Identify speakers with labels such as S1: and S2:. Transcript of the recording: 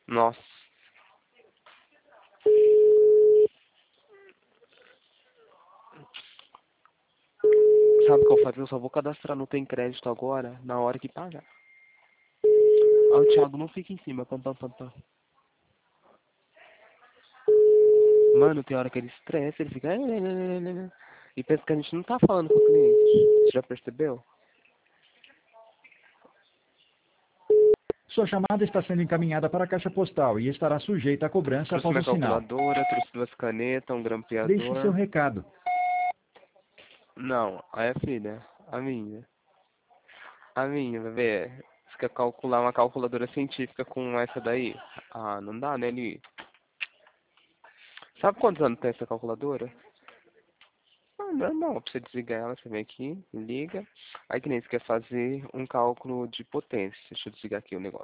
S1: Nossa. Sabe o que eu vou fazer? Eu só vou cadastrar no Tem Crédito agora, na hora que pagar. Ah, o Thiago não fica em cima. Pam, pam, pam, pam. Mano, tem hora que ele estressa, ele fica... E pensa que a gente não tá falando com o cliente. Você já percebeu?
S2: Sua chamada está sendo encaminhada para a caixa postal e estará sujeita a cobrança
S1: Trouxe
S2: após
S1: minha
S2: o sinal.
S1: calculadora, trouxe 2 canetas, um
S2: Deixe seu
S1: grampeador.
S2: recado.
S1: Não, aí a filha, a minha. A minha, bebê. Você quer calcular uma calculadora científica com essa daí? Ah, não dá, né, Li? Sabe quantos anos tem essa calculadora? Ah, normal, pra você desligar ela, você vem aqui, liga. Aí que nem você quer fazer um cálculo de potência. Deixa eu desligar aqui o negócio.